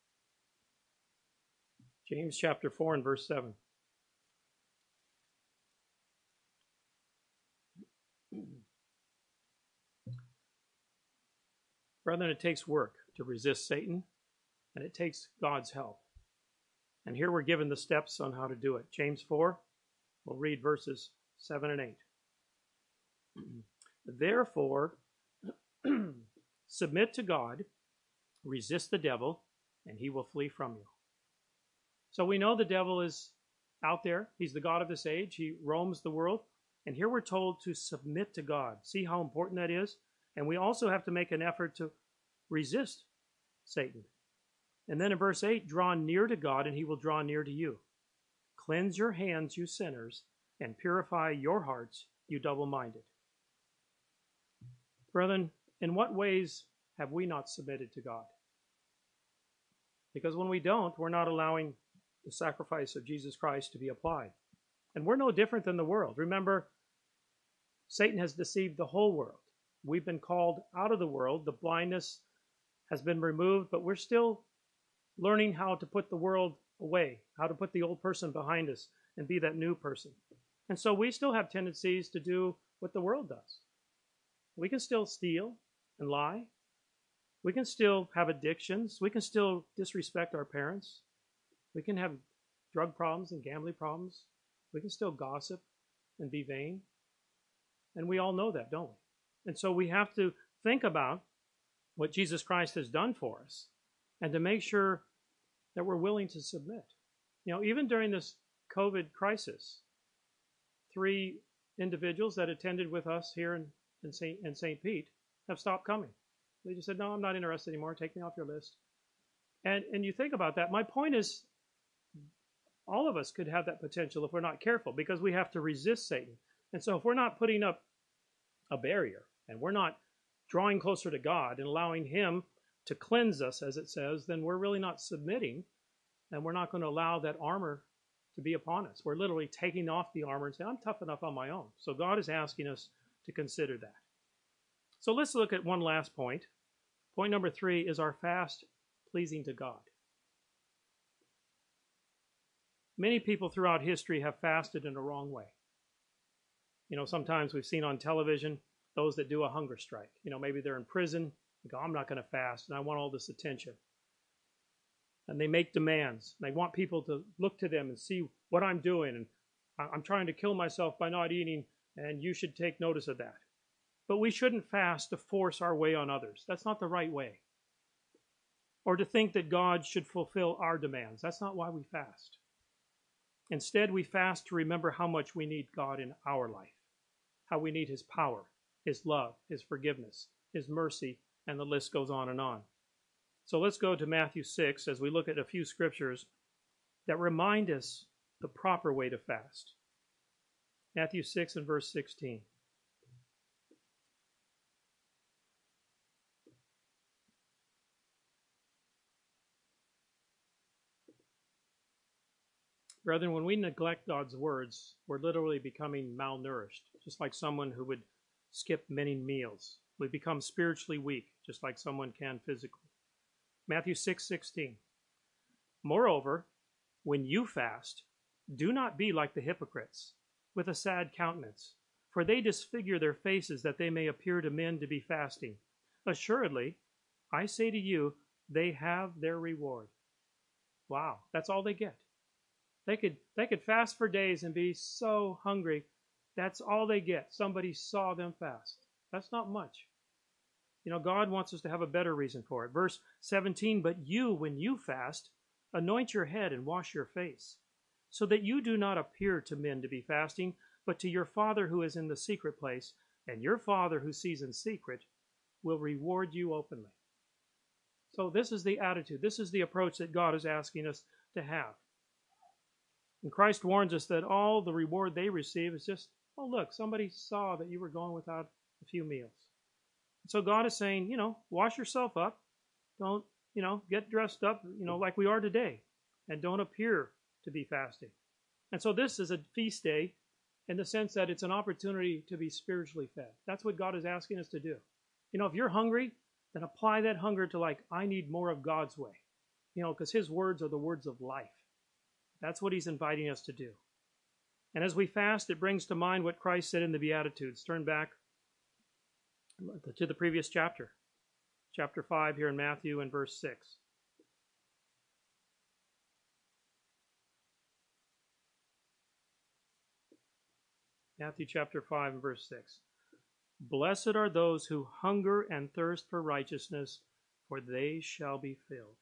Speaker 1: James chapter 4 and verse 7. Brethren, it takes work to resist Satan, and it takes God's help. And here we're given the steps on how to do it. James 4, we'll read verses 7 and 8. Therefore, submit to God, resist the devil, and he will flee from you. So we know the devil is out there. He's the god of this age. He roams the world. And here we're told to submit to God. See how important that is? And we also have to make an effort to resist Satan. And then in verse 8, draw near to God, and he will draw near to you. Cleanse your hands, you sinners, and purify your hearts, you double-minded. Brethren, in what ways have we not submitted to God? Because when we don't, we're not allowing the sacrifice of Jesus Christ to be applied. And we're no different than the world. Remember, Satan has deceived the whole world. We've been called out of the world. The blindness has been removed, but we're still learning how to put the world away, how to put the old person behind us and be that new person. And so we still have tendencies to do what the world does. We can still steal and lie. We can still have addictions. We can still disrespect our parents. We can have drug problems and gambling problems. We can still gossip and be vain. And we all know that, don't we? And so we have to think about what Jesus Christ has done for us and to make sure that we're willing to submit. You know, even during this COVID crisis, 3 individuals that attended with us here in St. Pete have stopped coming. They just said, no, I'm not interested anymore. Take me off your list. And you think about that. My point is, all of us could have that potential if we're not careful, because we have to resist Satan. And so if we're not putting up a barrier and we're not drawing closer to God and allowing him to cleanse us, as it says, then we're really not submitting, and we're not going to allow that armor to be upon us. We're literally taking off the armor and saying, I'm tough enough on my own. So God is asking us to consider that. So let's look at one last point. Point number 3 is our fast pleasing to God. Many people throughout history have fasted in a wrong way. You know, sometimes we've seen on television those that do a hunger strike. You know, maybe they're in prison. They go, I'm not going to fast, and I want all this attention. And they make demands. They want people to look to them and see what I'm doing. And I'm trying to kill myself by not eating, and you should take notice of that. But we shouldn't fast to force our way on others. That's not the right way. Or to think that God should fulfill our demands. That's not why we fast. Instead, we fast to remember how much we need God in our life, how we need his power, his love, his forgiveness, his mercy, and the list goes on and on. So let's go to Matthew 6 as we look at a few scriptures that remind us the proper way to fast. Matthew 6 and verse 16. Brethren, when we neglect God's words, we're literally becoming malnourished, just like someone who would skip many meals. We become spiritually weak, just like someone can physically. Matthew 6:16. Moreover, when you fast, do not be like the hypocrites, with a sad countenance, for they disfigure their faces that they may appear to men to be fasting. Assuredly, I say to you, they have their reward. Wow, that's all they get. They could fast for days and be so hungry. That's all they get. Somebody saw them fast. That's not much. You know, God wants us to have a better reason for it. Verse 17, but you, when you fast, anoint your head and wash your face, so that you do not appear to men to be fasting, but to your Father who is in the secret place, and your Father who sees in secret will reward you openly. So this is the attitude. This is the approach that God is asking us to have. And Christ warns us that all the reward they receive is just, oh, look, somebody saw that you were going without a few meals. So God is saying, you know, wash yourself up. Don't, you know, get dressed up, you know, like we are today. And don't appear to be fasting. And so this is a feast day in the sense that it's an opportunity to be spiritually fed. That's what God is asking us to do. You know, if you're hungry, then apply that hunger to like, I need more of God's way. You know, because his words are the words of life. That's what he's inviting us to do. And as we fast, it brings to mind what Christ said in the Beatitudes. Turn back to the previous chapter. Chapter 5 here in Matthew and verse 6. Matthew chapter 5 and verse 6. Blessed are those who hunger and thirst for righteousness, for they shall be filled.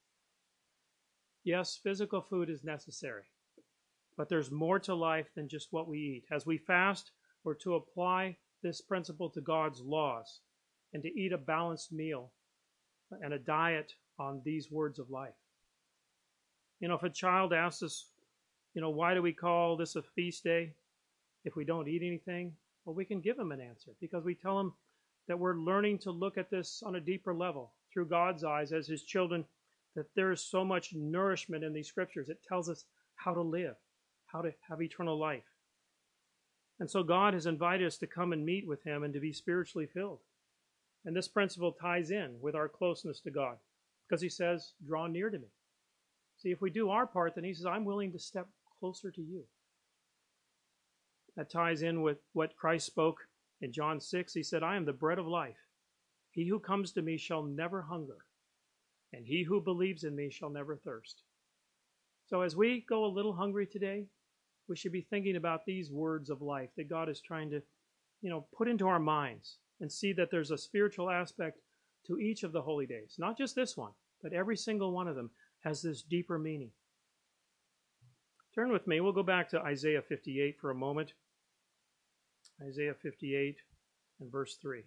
Speaker 1: Yes, physical food is necessary, but there's more to life than just what we eat. As we fast, we're to apply this principle to God's laws and to eat a balanced meal and a diet on these words of life. You know, if a child asks us, you know, why do we call this a feast day if we don't eat anything? Well, we can give them an answer because we tell them that we're learning to look at this on a deeper level through God's eyes as his children, that there is so much nourishment in these scriptures. It tells us how to live, how to have eternal life. And so God has invited us to come and meet with him and to be spiritually filled. And this principle ties in with our closeness to God because he says, draw near to me. See, if we do our part, then he says, I'm willing to step closer to you. That ties in with what Christ spoke in John 6. He said, I am the bread of life. He who comes to me shall never hunger, and he who believes in me shall never thirst. So as we go a little hungry today, we should be thinking about these words of life that God is trying to, you know, put into our minds and see that there's a spiritual aspect to each of the holy days. Not just this one, but every single one of them has this deeper meaning. Turn with me. We'll go back to Isaiah 58 for a moment. Isaiah 58 and verse 3.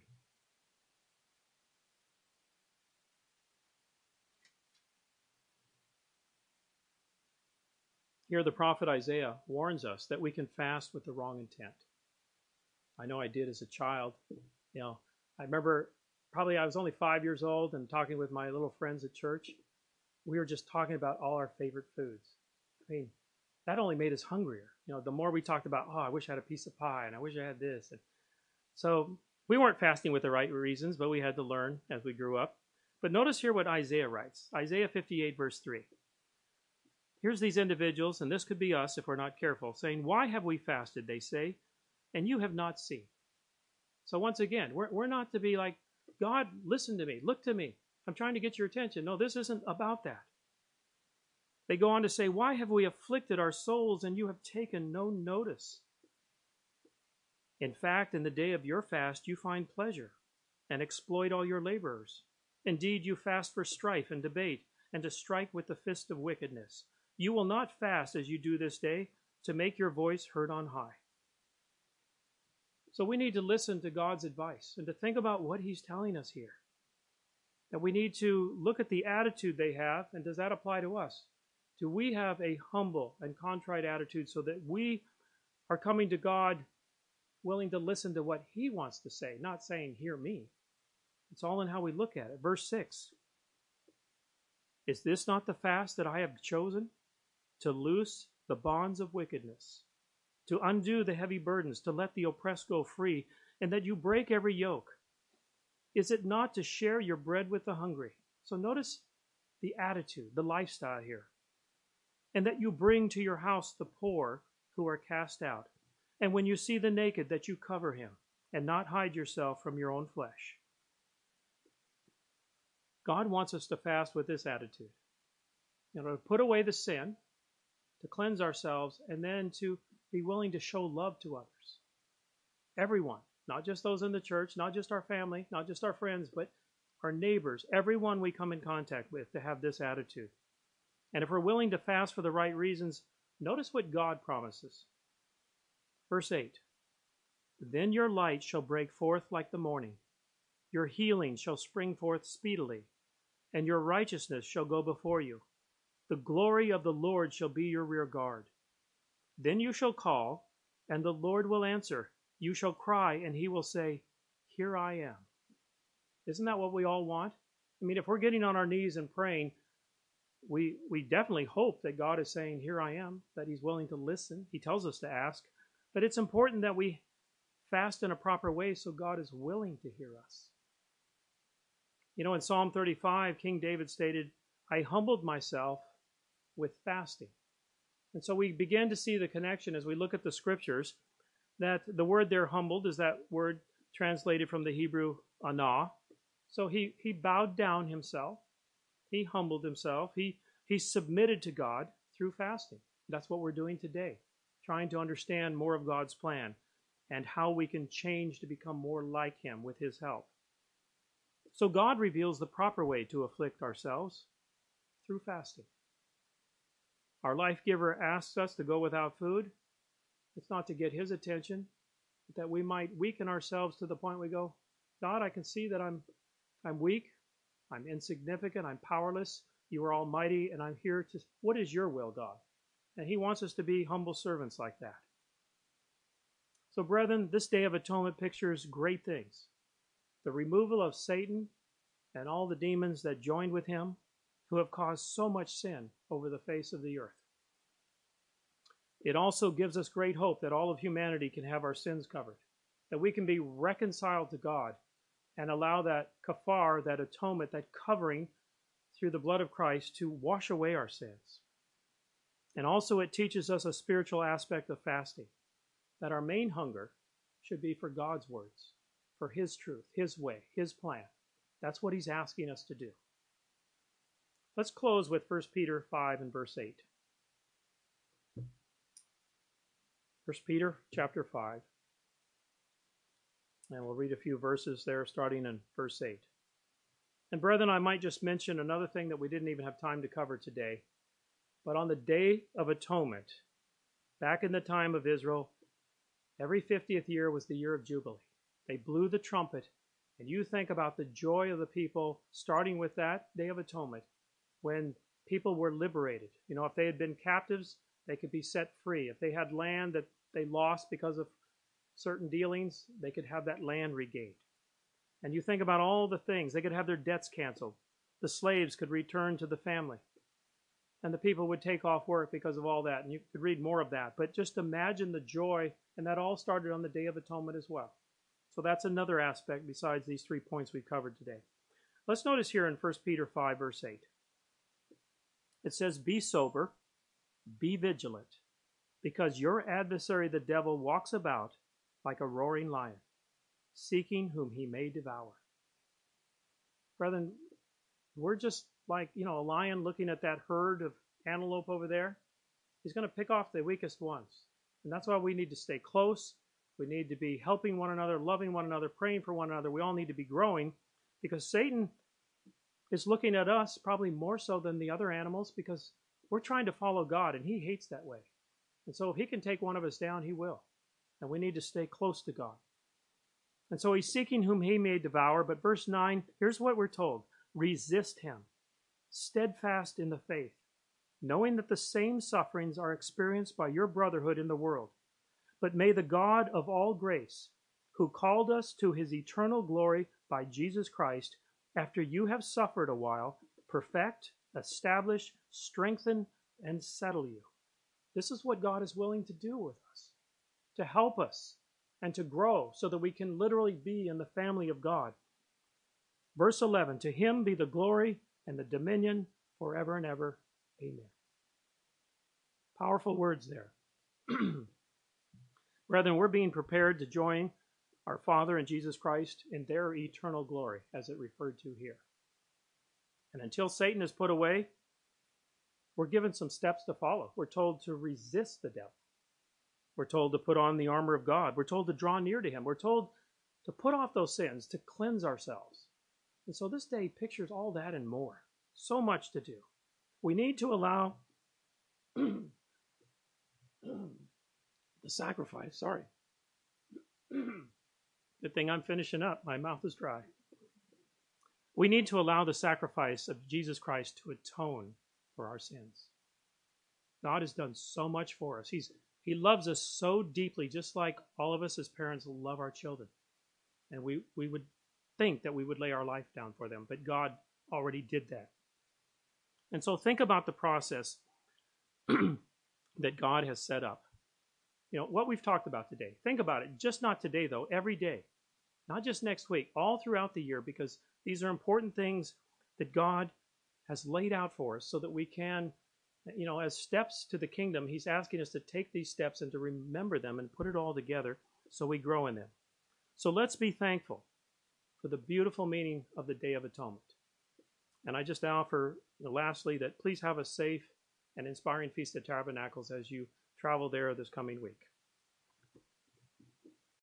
Speaker 1: Here the prophet Isaiah warns us that we can fast with the wrong intent. I know I did as a child. You know, I remember probably I was only 5 years old and talking with my little friends at church. We were just talking about all our favorite foods. I mean, that only made us hungrier. You know, the more we talked about, oh, I wish I had a piece of pie and I wish I had this. And so we weren't fasting with the right reasons, but we had to learn as we grew up. But notice here what Isaiah writes. Isaiah 58 verse 3. Here's these individuals, and this could be us if we're not careful, saying, why have we fasted, they say, and you have not seen. So once again, we're not to be like, God, listen to me, look to me. I'm trying to get your attention. No, this isn't about that. They go on to say, why have we afflicted our souls and you have taken no notice? In fact, in the day of your fast, you find pleasure and exploit all your laborers. Indeed, you fast for strife and debate and to strike with the fist of wickedness. You will not fast as you do this day to make your voice heard on high. So we need to listen to God's advice and to think about what he's telling us here. That we need to look at the attitude they have, and does that apply to us? Do we have a humble and contrite attitude so that we are coming to God willing to listen to what he wants to say, not saying, hear me. It's all in how we look at it. Verse 6. Is this not the fast that I have chosen? To loose the bonds of wickedness, to undo the heavy burdens, to let the oppressed go free, and that you break every yoke. Is it not to share your bread with the hungry? So notice the attitude, the lifestyle here. And that you bring to your house the poor who are cast out. And when you see the naked, that you cover him, and not hide yourself from your own flesh. God wants us to fast with this attitude. To put away the sin, to cleanse ourselves, and then to be willing to show love to others. Everyone, not just those in the church, not just our family, not just our friends, but our neighbors, everyone we come in contact with, to have this attitude. And if we're willing to fast for the right reasons, notice what God promises. Verse 8, then your light shall break forth like the morning. Your healing shall spring forth speedily, and your righteousness shall go before you. The glory of the Lord shall be your rear guard. Then you shall call, and the Lord will answer. You shall cry, and he will say, here I am. Isn't that what we all want? I mean, if we're getting on our knees and praying, we definitely hope that God is saying, here I am, that he's willing to listen. He tells us to ask. But it's important that we fast in a proper way so God is willing to hear us. In Psalm 35, King David stated, I humbled myself with fasting. And so we begin to see the connection as we look at the scriptures, that the word there, humbled, is that word translated from the Hebrew anah. So he bowed down himself. He humbled himself. He submitted to God through fasting. That's what we're doing today, trying to understand more of God's plan and how we can change to become more like him with his help. So God reveals the proper way to afflict ourselves through fasting. Our life giver asks us to go without food. It's not to get his attention, but that we might weaken ourselves to the point we go, God, I can see that I'm weak, I'm insignificant, I'm powerless. You are almighty, and I'm here to, what is your will, God? And he wants us to be humble servants like that. So, brethren, this Day of Atonement pictures great things. The removal of Satan and all the demons that joined with him, who have caused so much sin over the face of the earth. It also gives us great hope that all of humanity can have our sins covered, that we can be reconciled to God and allow that kafar, that atonement, that covering through the blood of Christ to wash away our sins. And also it teaches us a spiritual aspect of fasting, that our main hunger should be for God's words, for his truth, his way, his plan. That's what he's asking us to do. Let's close with 1 Peter 5 and verse 8. 1 Peter chapter 5. And we'll read a few verses there starting in verse 8. And brethren, I might just mention another thing that we didn't even have time to cover today. But on the Day of Atonement, back in the time of Israel, every 50th year was the year of Jubilee. They blew the trumpet, and you think about the joy of the people, starting with that Day of Atonement, when people were liberated. If they had been captives, they could be set free. If they had land that they lost because of certain dealings, they could have that land regained. And you think about all the things. They could have their debts canceled. The slaves could return to the family. And the people would take off work because of all that. And you could read more of that. But just imagine the joy, and that all started on the Day of Atonement as well. So that's another aspect besides these 3 points we've covered today. Let's notice here in 1 Peter 5, verse 8. It says, be sober, be vigilant, because your adversary the devil walks about like a roaring lion, seeking whom he may devour. Brethren, we're just like, a lion looking at that herd of antelope over there. He's going to pick off the weakest ones. And that's why we need to stay close. We need to be helping one another, loving one another, praying for one another. We all need to be growing, because Satan is looking at us probably more so than the other animals, because We're trying to follow God, and he hates that way. And so if he can take one of us down, he will. And we need to stay close to God. And so he's seeking whom he may devour. But verse 9, here's what we're told. Resist him, steadfast in the faith, knowing that the same sufferings are experienced by your brotherhood in the world. But may the God of all grace, who called us to his eternal glory by Jesus Christ, after you have suffered a while, perfect, establish, strengthen, and settle you. This is what God is willing to do with us, to help us and to grow so that we can literally be in the family of God. Verse 11, to him be the glory and the dominion forever and ever. Amen. Powerful words there. Brethren, we're being prepared to join our Father and Jesus Christ in their eternal glory, as it referred to here. And until Satan is put away, we're given some steps to follow. We're told to resist the devil. We're told to put on the armor of God. We're told to draw near to him. We're told to put off those sins, to cleanse ourselves. And so this day pictures all that and more. So much to do. We need to allow the sacrifice. Sorry. Good thing I'm finishing up. My mouth is dry. We need to allow the sacrifice of Jesus Christ to atone for our sins. God has done so much for us. He loves us so deeply, just like all of us as parents love our children. And we would think that we would lay our life down for them, but God already did that. And so think about the process that God has set up. You know, what we've talked about today. Think about it. Just not today, though. Every day. Not just next week. All throughout the year, because these are important things that God has laid out for us so that we can, you know, as steps to the kingdom, he's asking us to take these steps and to remember them and put it all together so we grow in them. So let's be thankful for the beautiful meaning of the Day of Atonement. And I just offer, lastly, that please have a safe and inspiring Feast of Tabernacles as you travel there this coming week.